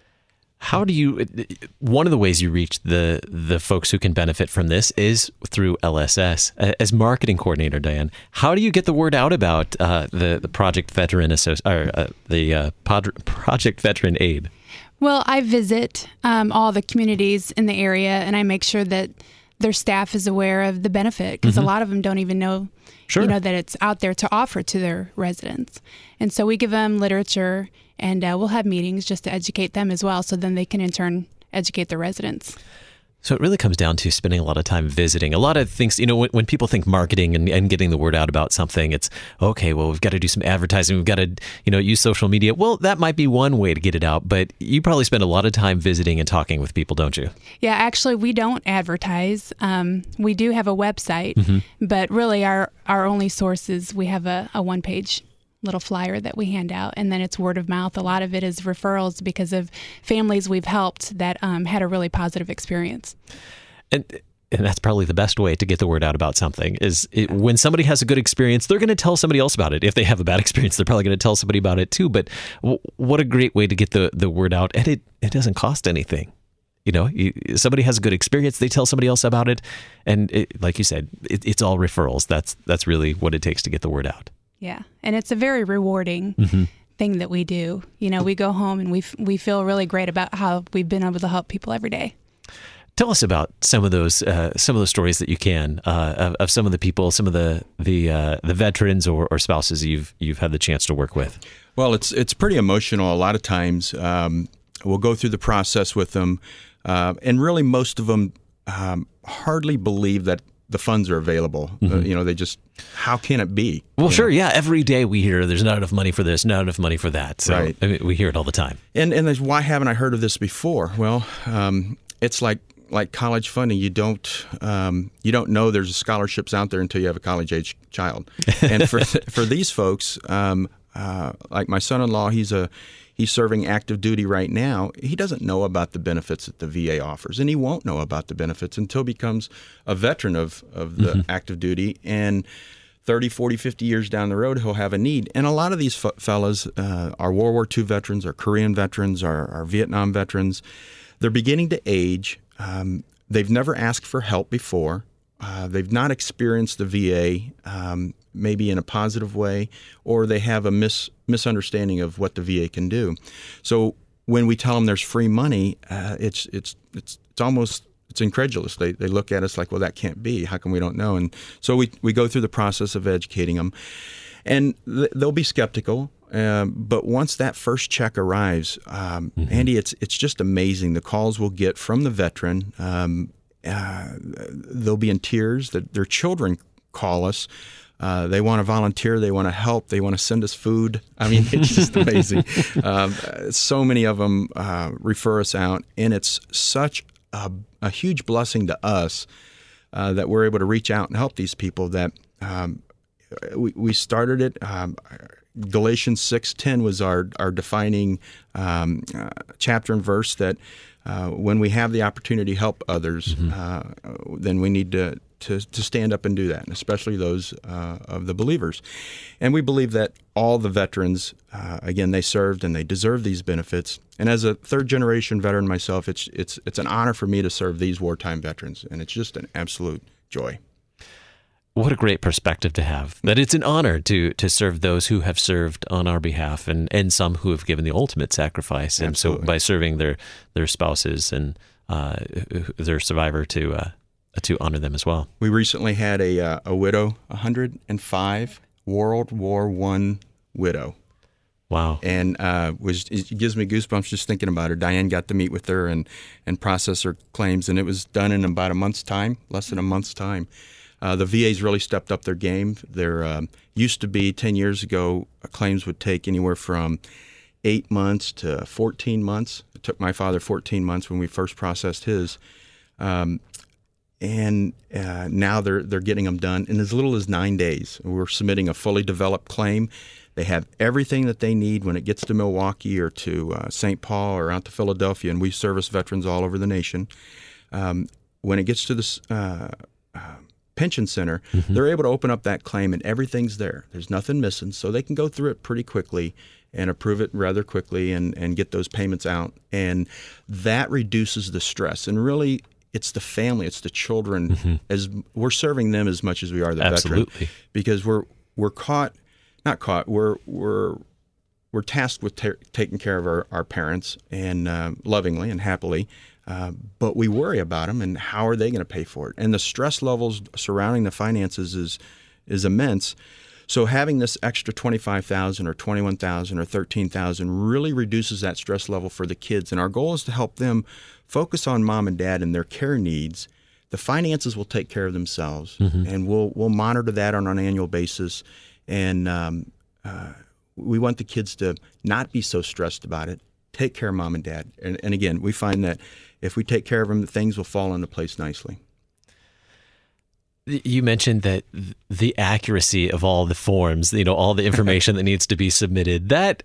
How do you, one of the ways you reach the the folks who can benefit from this is through L S S. As marketing coordinator, Diane, how do you get the word out about uh, the, the Project Veteran Associ- or uh, the uh, Pod- Project Veteran Aid? Well, I visit um, all the communities in the area, and I make sure that their staff is aware of the benefit, because mm-hmm. a lot of them don't even know, sure. you know, that it's out there to offer to their residents. And so we give them literature, and uh, we'll have meetings just to educate them as well, so then they can in turn educate the residents. So it really comes down to spending a lot of time visiting. A lot of things, you know, when, when people think marketing and, and getting the word out about something, it's, okay, well, we've got to do some advertising. We've got to, you know, use social media. Well, that might be one way to get it out, but you probably spend a lot of time visiting and talking with people, don't you? Yeah, actually, we don't advertise. Um, we do have a website, mm-hmm. but really our, our only source is we have a, a one-page little flyer that we hand out, and then it's word of mouth. A lot of it is referrals because of families we've helped that um, had a really positive experience. And and that's probably the best way to get the word out about something is it, when somebody has a good experience, they're going to tell somebody else about it. If they have a bad experience, they're probably going to tell somebody about it too. But w- what a great way to get the, the word out. And it, it doesn't cost anything. You know, you, somebody has a good experience, they tell somebody else about it. And it, like you said, it, it's all referrals. That's that's really what it takes to get the word out. Yeah, and it's a very rewarding mm-hmm. thing that we do. You know, we go home and we f- we feel really great about how we've been able to help people every day. Tell us about some of those uh, some of those stories that you can uh, of, of some of the people, some of the the uh, the veterans or, or spouses you've you've had the chance to work with. Well, it's it's pretty emotional. A lot of times, um, we'll go through the process with them, uh, and really most of them um, hardly believe that the funds are available. Mm-hmm. Uh, you know, they just, how can it be? Well, sure, know? yeah. Every day we hear there's not enough money for this, not enough money for that. So right. I mean, we hear it all the time. And and there's, why haven't I heard of this before? Well, um, it's like like college funding. You don't um, you don't know there's scholarships out there until you have a college age child. And for for these folks, um, uh, like my son-in-law, he's a He's serving active duty right now. He doesn't know about the benefits that the V A offers, and he won't know about the benefits until he becomes a veteran of, of the mm-hmm. active duty. And thirty, forty, fifty years down the road, he'll have a need. And a lot of these f- fellas uh, are World War Two veterans, are Korean veterans, are, are Vietnam veterans. They're beginning to age. Um, they've never asked for help before. Uh, they've not experienced the V A um, maybe in a positive way, or they have a mis- misunderstanding of what the V A can do. So when we tell them there's free money, uh, it's it's it's it's almost it's incredulous. They they look at us like, well, that can't be. How come we don't know? And so we we go through the process of educating them, and th- they'll be skeptical. Um, but once that first check arrives, um, mm-hmm. Andy, it's it's just amazing. The calls we'll get from the veteran. Um, Uh, they'll be in tears. That their children call us. Uh, they want to volunteer. They want to help. They want to send us food. I mean, it's just amazing. Um, so many of them uh, refer us out, and it's such a, a huge blessing to us uh, that we're able to reach out and help these people. That um, we, we started it. Um, Galatians six ten was our our defining um, uh, chapter and verse that. Uh, when we have the opportunity to help others, mm-hmm. uh, then we need to, to to stand up and do that, and especially those uh, of the believers. And we believe that all the veterans, uh, again, they served and they deserve these benefits. And as a third-generation veteran myself, it's it's it's an honor for me to serve these wartime veterans, and it's just an absolute joy. What a great perspective to have, that it's an honor to to serve those who have served on our behalf, and, and some who have given the ultimate sacrifice. And Absolutely. So by serving their, their spouses and uh, their survivor to uh, to honor them as well. We recently had a uh, a widow, one hundred five World War One widow. Wow. And uh, was it gives me goosebumps just thinking about her. Diane got to meet with her and, and process her claims, and it was done in about a month's time, less than a month's time. Uh, the V A's really stepped up their game. There um, used to be, ten years ago, uh, claims would take anywhere from eight months to fourteen months. It took my father fourteen months when we first processed his. Um, and uh, now they're they're getting them done in as little as nine days. We're submitting a fully developed claim. They have everything that they need when it gets to Milwaukee or to uh, Saint Paul or out to Philadelphia, and we service veterans all over the nation. Um, when it gets to the uh, uh, pension center, mm-hmm. they're able to open up that claim, and everything's there. There's nothing missing, so they can go through it pretty quickly and approve it rather quickly and, and get those payments out. And that reduces the stress. And really, it's the family, it's the children. Mm-hmm. As we're serving them as much as we are the Absolutely. veteran, because we're we're caught. Not caught. We're we're we're tasked with ta- taking care of our, our parents and uh, lovingly and happily, uh, but we worry about them and how are they going to pay for it? And the stress levels surrounding the finances is is immense. So having this extra twenty-five thousand or twenty-one thousand or thirteen thousand really reduces that stress level for the kids. And our goal is to help them focus on mom and dad and their care needs. The finances will take care of themselves, mm-hmm. and we'll we'll monitor that on an annual basis. And um, uh, we want the kids to not be so stressed about it. Take care of mom and dad. And, and again, we find that if we take care of them, things will fall into place nicely. You mentioned that the accuracy of all the forms, you know, all the information that needs to be submitted, that,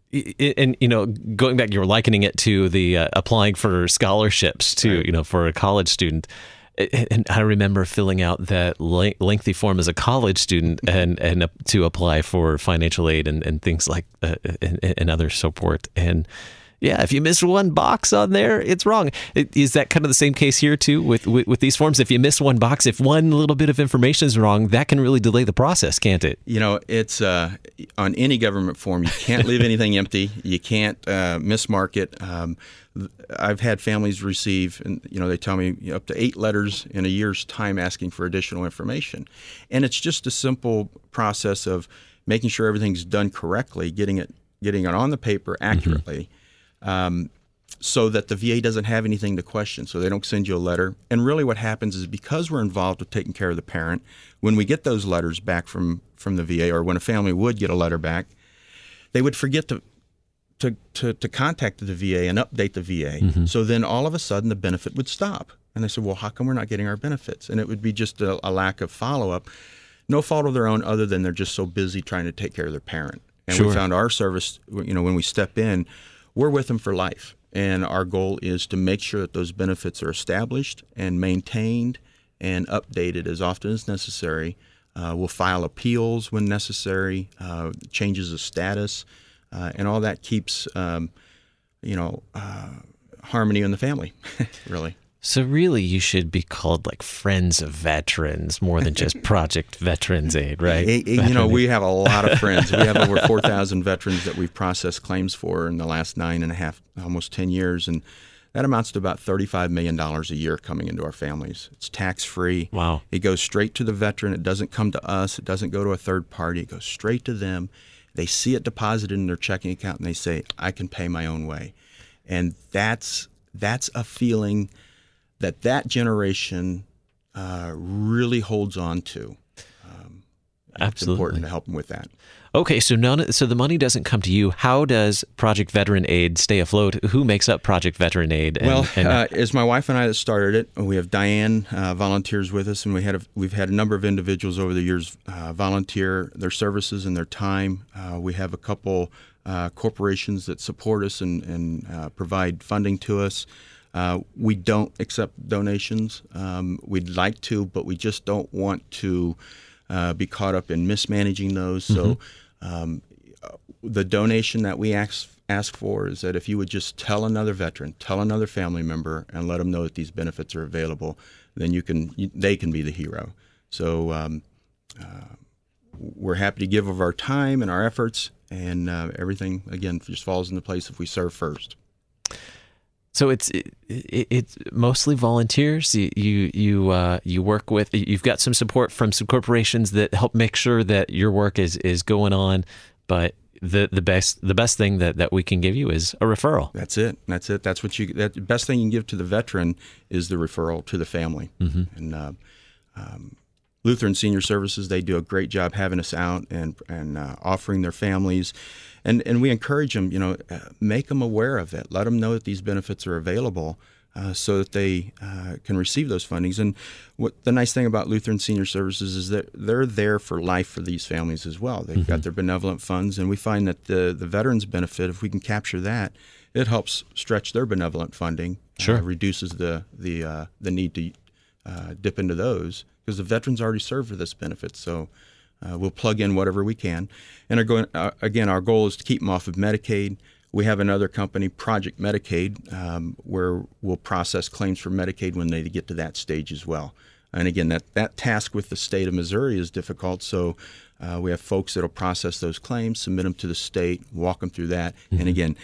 and, you know, going back, you were likening it to the uh, applying for scholarships to, right. you know, for a college student. And I remember filling out that lengthy form as a college student and, and to apply for financial aid and, and things like uh, and, and other support. And yeah, if you miss one box on there, it's wrong. Is that kind of the same case here too with, with, with these forms? If you miss one box, if one little bit of information is wrong, that can really delay the process, can't it? You know, it's uh, on any government form, you can't leave anything empty. You can't uh, mismark it. Um, I've had families receive, and you know, they tell me you know, up to eight letters in a year's time asking for additional information, and it's just a simple process of making sure everything's done correctly, getting it, getting it on the paper accurately, mm-hmm. um, so that the V A doesn't have anything to question, so they don't send you a letter. And really, what happens is because we're involved with taking care of the parent, when we get those letters back from from the V A, or when a family would get a letter back, they would forget to. To, to, to contact the V A and update the V A. Mm-hmm. So then all of a sudden the benefit would stop. And they said, well, how come we're not getting our benefits? And it would be just a, a lack of follow-up. No fault of their own other than they're just so busy trying to take care of their parent. And sure. we found our service, you know, when we step in, we're with them for life. And our goal is to make sure that those benefits are established and maintained and updated as often as necessary. Uh, we'll file appeals when necessary, uh, changes of status. Uh, and all that keeps, um, you know, uh, harmony in the family, really. So really, you should be called like Friends of Veterans more than just Project Veterans Aid, right? It, it, you know, we have a lot of friends. We have over four thousand veterans that we've processed claims for in the last nine and a half, almost ten years. And that amounts to about thirty-five million dollars a year coming into our families. It's tax-free. Wow. It goes straight to the veteran. It doesn't come to us. It doesn't go to a third party. It goes straight to them. They see it deposited in their checking account, and they say, I can pay my own way. And that's that's a feeling that that generation uh, really holds on to. Um, Absolutely. It's important to help them with that. Okay, so none. So the money doesn't come to you. How does Project Veteran Aid stay afloat? Who makes up Project Veteran Aid? And, well, and, uh, it's my wife and I that started it. We have Diane uh, volunteers with us, and we had a, we've had a number of individuals over the years uh, volunteer their services and their time. Uh, we have a couple uh, corporations that support us and, and uh, provide funding to us. Uh, we don't accept donations. Um, we'd like to, but we just don't want to uh, be caught up in mismanaging those. So. Mm-hmm. Um, the donation that we ask, ask for is that if you would just tell another veteran, tell another family member, and let them know that these benefits are available, then you can you, they can be the hero. So um, uh, we're happy to give of our time and our efforts, and uh, everything, again, just falls into place if we serve first. So it's it, it, it's mostly volunteers. You you you, uh, you work with. You've got some support from some corporations that help make sure that your work is, is going on. But the the best the best thing that, that we can give you is a referral. That's it. That's it. That's what you. That the best thing you can give to the veteran is the referral to the family. Mm-hmm. And uh, um, Lutheran Senior Services, they do a great job having us out and and uh, offering their families. And and we encourage them, you know, uh, make them aware of it. Let them know that these benefits are available. uh, so that they uh, can receive those fundings. And what the nice thing about Lutheran Senior Services is that they're there for life for these families as well. They've mm-hmm. got their benevolent funds, and we find that the, the veterans benefit, if we can capture that, it helps stretch their benevolent funding. Sure. Uh, reduces the the uh, the need to uh, dip into those, because the veterans already serve for this benefit. So uh, we'll plug in whatever we can. And are going, uh, again, our goal is to keep them off of Medicaid. We have another company, Project Medicaid, um, where we'll process claims for Medicaid when they get to that stage as well. And again, that, that task with the state of Missouri is difficult. So uh, we have folks that will process those claims, submit them to the state, walk them through that. Mm-hmm. And again,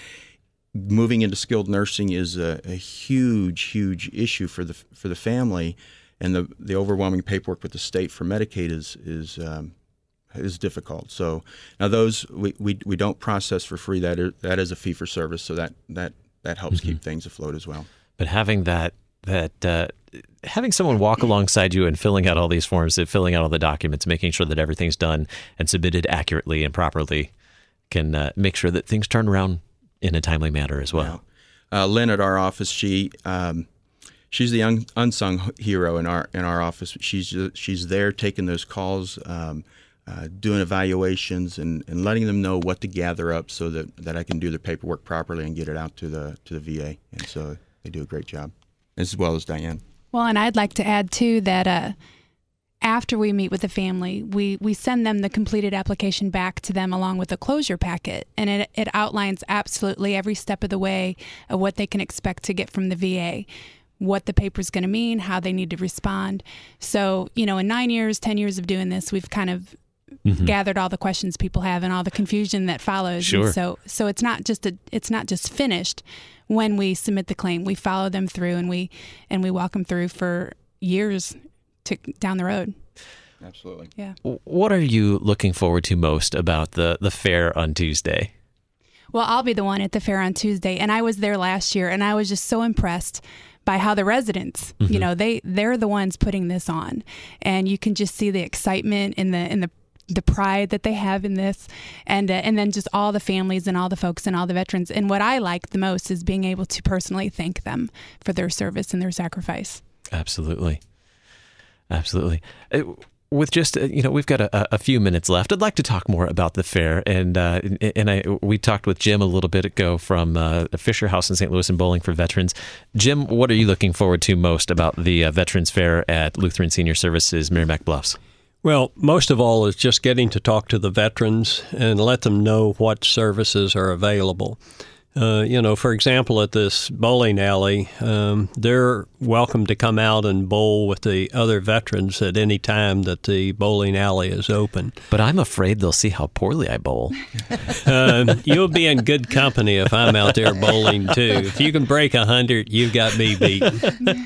moving into skilled nursing is a, a huge, huge issue for the for the family, and the the overwhelming paperwork with the state for Medicaid is is um, is difficult. So now those we, we, we don't process for free. That is, that is a fee for service. So that that that helps mm-hmm. keep things afloat as well. But having that that uh, having someone walk alongside you and filling out all these forms, and filling out all the documents, making sure that everything's done and submitted accurately and properly, can uh, make sure that things turn around in a timely manner as well. Yeah. Uh, Lynn at our office, she um, she's the un- unsung hero in our in our office. She's she's there taking those calls, um, uh, doing evaluations, and, and letting them know what to gather up so that, that I can do the paperwork properly and get it out to the to the V A. And so they do a great job, as well as Diane. Well, and I'd like to add too that uh, after we meet with the family, we, we send them the completed application back to them along with a closure packet. And it, it outlines absolutely every step of the way of what they can expect to get from the V A, what the paper's going to mean, how they need to respond. So, you know, in nine years, ten years of doing this, we've kind of mm-hmm. gathered all the questions people have and all the confusion that follows. Sure. And so, so it's not just a, it's not just finished when we submit the claim. We follow them through and we, and we walk them through for years to down the road. Absolutely. Yeah. What are you looking forward to most about the, the fair on Tuesday? Well, I'll be the one at the fair on Tuesday, and I was there last year, and I was just so impressed by how the residents, mm-hmm. you know, they they're the ones putting this on, and you can just see the excitement and the and the the pride that they have in this, and uh, and then just all the families and all the folks and all the veterans. And what I like the most is being able to personally thank them for their service and their sacrifice. Absolutely. Absolutely. It, With just, you know, we've got a, a few minutes left. I'd like to talk more about the fair. And uh, and I we talked with Jim a little bit ago from uh, Fisher House in Saint Louis and Bowling for Veterans. Jim, what are you looking forward to most about the uh, Veterans Fair at Lutheran Senior Services Merrimack Bluffs? Well, most of all is just getting to talk to the veterans and let them know what services are available. Uh, you know, for example, at this bowling alley, um, they're welcome to come out and bowl with the other veterans at any time that the bowling alley is open. But I'm afraid they'll see how poorly I bowl. um, you'll be in good company if I'm out there bowling, too. If you can break a hundred, you've got me beaten.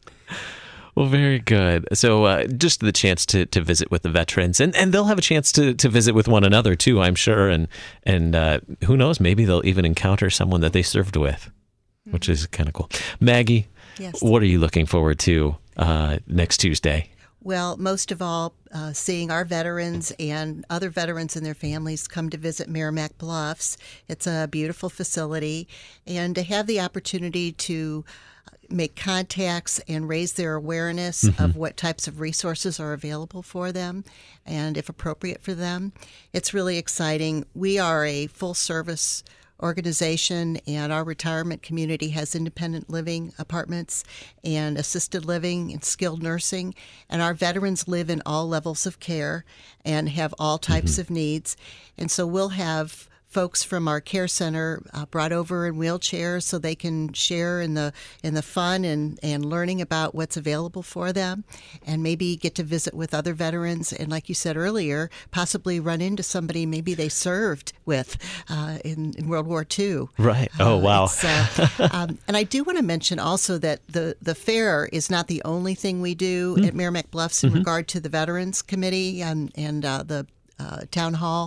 Well, very good. So uh, just the chance to, to visit with the veterans, and, and they'll have a chance to, to visit with one another, too, I'm sure. And, and uh, who knows, maybe they'll even encounter someone that they served with, mm-hmm. which is kind of cool. Maggie, yes. What are you looking forward to uh, next Tuesday? Well, most of all, uh, seeing our veterans and other veterans and their families come to visit Merrimack Bluffs. It's a beautiful facility, and to have the opportunity to make contacts and raise their awareness mm-hmm. of what types of resources are available for them and if appropriate for them. It's really exciting. We are a full-service organization, and our retirement community has independent living apartments and assisted living and skilled nursing, and our veterans live in all levels of care and have all types mm-hmm. of needs. And so we'll have folks from our care center uh, brought over in wheelchairs so they can share in the in the fun and, and learning about what's available for them, and maybe get to visit with other veterans, and like you said earlier, possibly run into somebody maybe they served with uh, in, in World War Two. Right. Oh, wow. Uh, uh, um, and I do want to mention also that the, the fair is not the only thing we do mm. at Merrimack Bluffs in mm-hmm. regard to the Veterans Committee and, and uh, the Uh, town hall.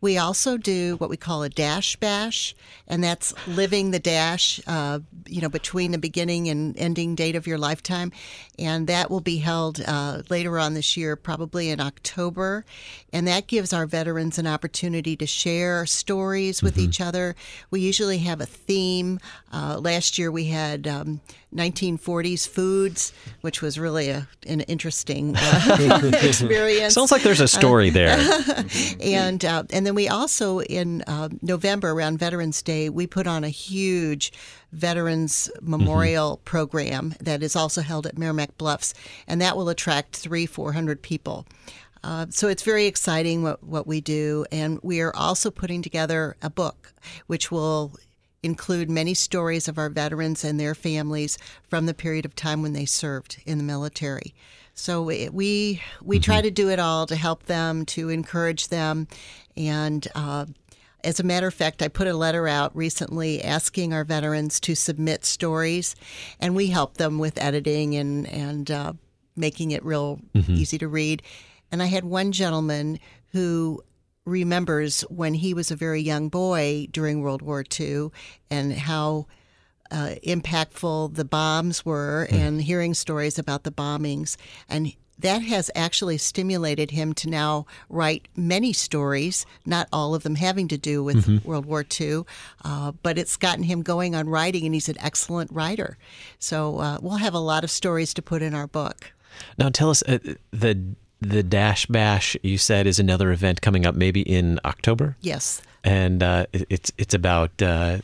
We also do what we call a dash bash, and that's living the dash, uh, you know, between the beginning and ending date of your lifetime. And that will be held uh, later on this year, probably in October. And that gives our veterans an opportunity to share stories with mm-hmm. each other. We usually have a theme. Uh, last year we had um, nineteen forties foods, which was really a, an interesting uh, experience. Sounds like there's a story there. and uh, and then we also, in uh, November, around Veterans Day, we put on a huge Veterans Memorial mm-hmm. program that is also held at Merrimack Bluffs, and that will attract three, four hundred people. Uh, so it's very exciting what, what we do, and we are also putting together a book which will include many stories of our veterans and their families from the period of time when they served in the military. So we we, we mm-hmm. try to do it all to help them, to encourage them, and uh, as a matter of fact, I put a letter out recently asking our veterans to submit stories, and we help them with editing and, and uh, making it real mm-hmm. easy to read. And I had one gentleman who remembers when he was a very young boy during World War Two and how uh, impactful the bombs were mm. and hearing stories about the bombings. And that has actually stimulated him to now write many stories, not all of them having to do with mm-hmm. World War Two, uh, but it's gotten him going on writing, and he's an excellent writer. So uh, we'll have a lot of stories to put in our book. Now tell us, uh, the the Dash Bash, you said, is another event coming up maybe in October? Yes. And uh, it's it's about uh,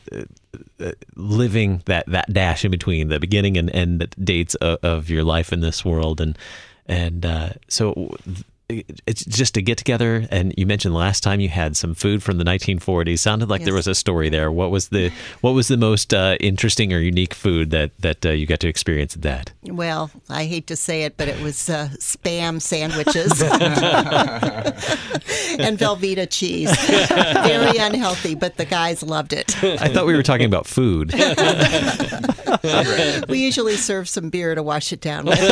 living that, that dash in between the beginning and end dates of, of your life in this world. And And uh, so it's just a get together. And you mentioned last time you had some food from the nineteen forties. Sounded like yes. there was a story there. What was the what was the most uh, interesting or unique food that that uh, you got to experience at that? Well, I hate to say it, but it was uh, Spam sandwiches and Velveeta cheese. Very unhealthy, but the guys loved it. I thought we were talking about food. We usually serve some beer to wash it down with.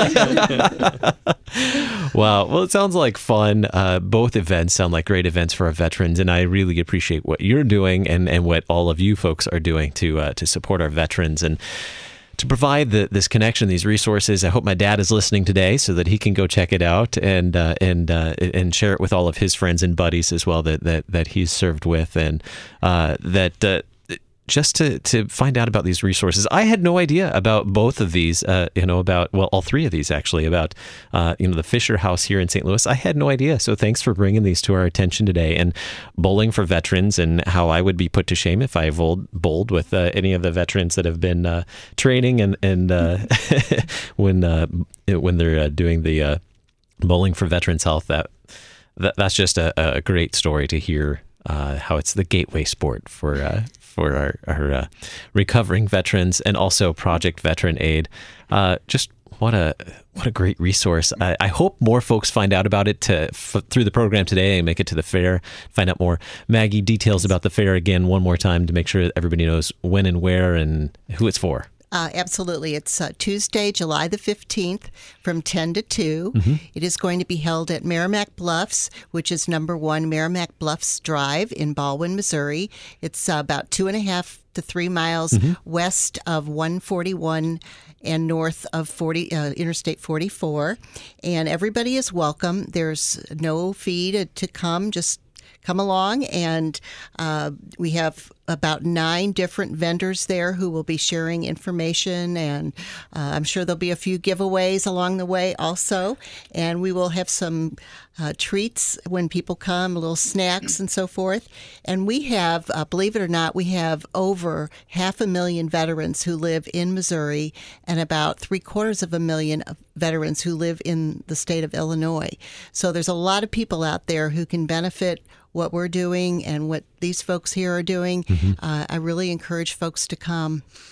Wow. Well, it sounds like fun. Uh, both events sound like great events for our veterans, and I really appreciate what you're doing and, and what all of you folks are doing to uh, to support our veterans and to provide the, this connection, these resources. I hope my dad is listening today so that he can go check it out and uh, and uh, and share it with all of his friends and buddies as well that that, that he's served with, and uh, that. Uh, just to, to find out about these resources. I had no idea about both of these, uh, you know, about, well, all three of these actually, about, uh, you know, the Fisher House here in Saint Louis. I had no idea. So thanks for bringing these to our attention today. And Bowling for Veterans, and how I would be put to shame if I bowled, bowled with uh, any of the veterans that have been uh, training and, and uh, when uh, when they're uh, doing the uh, Bowling for Veterans Health. That, that That's just a, a great story to hear, uh, how it's the gateway sport for uh for our, our uh, recovering veterans, and also Project Veteran Aid. Uh, just what a what a great resource. I, I hope more folks find out about it to, f- through the program today and make it to the fair, find out more. Maggie, details about the fair again one more time to make sure that everybody knows when and where and who it's for. Uh, absolutely. It's uh, Tuesday, July the fifteenth from ten to two. Mm-hmm. It is going to be held at Merrimack Bluffs, which is number one Merrimack Bluffs Drive in Baldwin, Missouri. It's uh, about two and a half to three miles mm-hmm. west of one forty-one and north of forty uh, Interstate forty-four. And everybody is welcome. There's no fee to, to come. Just come along, and uh, we have about nine different vendors there who will be sharing information, and uh, I'm sure there'll be a few giveaways along the way also, and we will have some uh, treats when people come, little snacks and so forth. And we have, uh, believe it or not, we have over half a million veterans who live in Missouri, and about three quarters of a million of veterans who live in the state of Illinois. So there's a lot of people out there who can benefit what we're doing and what these folks here are doing. Mm-hmm. Uh, I really encourage folks to come.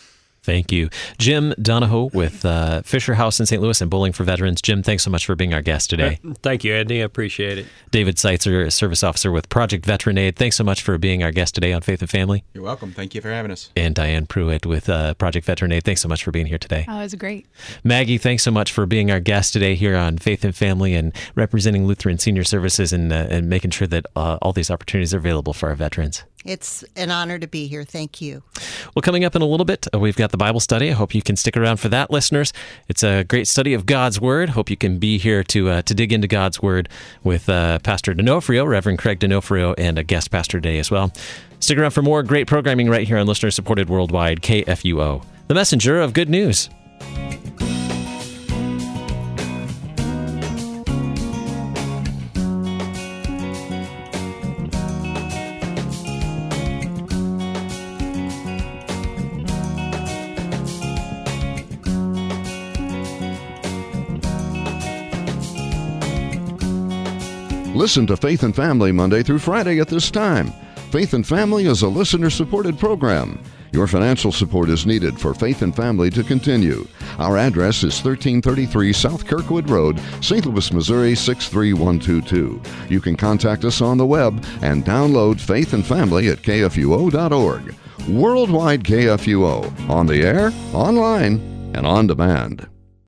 Thank you. Jim Donahoe with uh, Fisher House in Saint Louis and Bowling for Veterans. Jim, thanks so much for being our guest today. Thank you, Andy. I appreciate it. David Seitzer, Service Officer with Project Veteran Aid. Thanks so much for being our guest today on Faith and Family. You're welcome. Thank you for having us. And Diane Pruitt with uh, Project Veteran Aid. Thanks so much for being here today. Oh, it was great. Maggie, thanks so much for being our guest today here on Faith and Family and representing Lutheran Senior Services and, uh, and making sure that uh, all these opportunities are available for our veterans. It's an honor to be here. Thank you. Well, coming up in a little bit, uh, we've got the Bible study. I hope you can stick around for that, listeners. It's a great study of God's Word. Hope you can be here to uh, to dig into God's Word with uh, Pastor D'Onofrio, Reverend Craig D'Onofrio, and a guest pastor today as well. Stick around for more great programming right here on listener-supported worldwide K F U O, the messenger of good news. Listen to Faith and Family Monday through Friday at this time. Faith and Family is a listener-supported program. Your financial support is needed for Faith and Family to continue. Our address is thirteen thirty-three South Kirkwood Road, Saint Louis, Missouri six three one two two. You can contact us on the web and download Faith and Family at K F U O dot org. Worldwide K F U O, on the air, online, and on demand.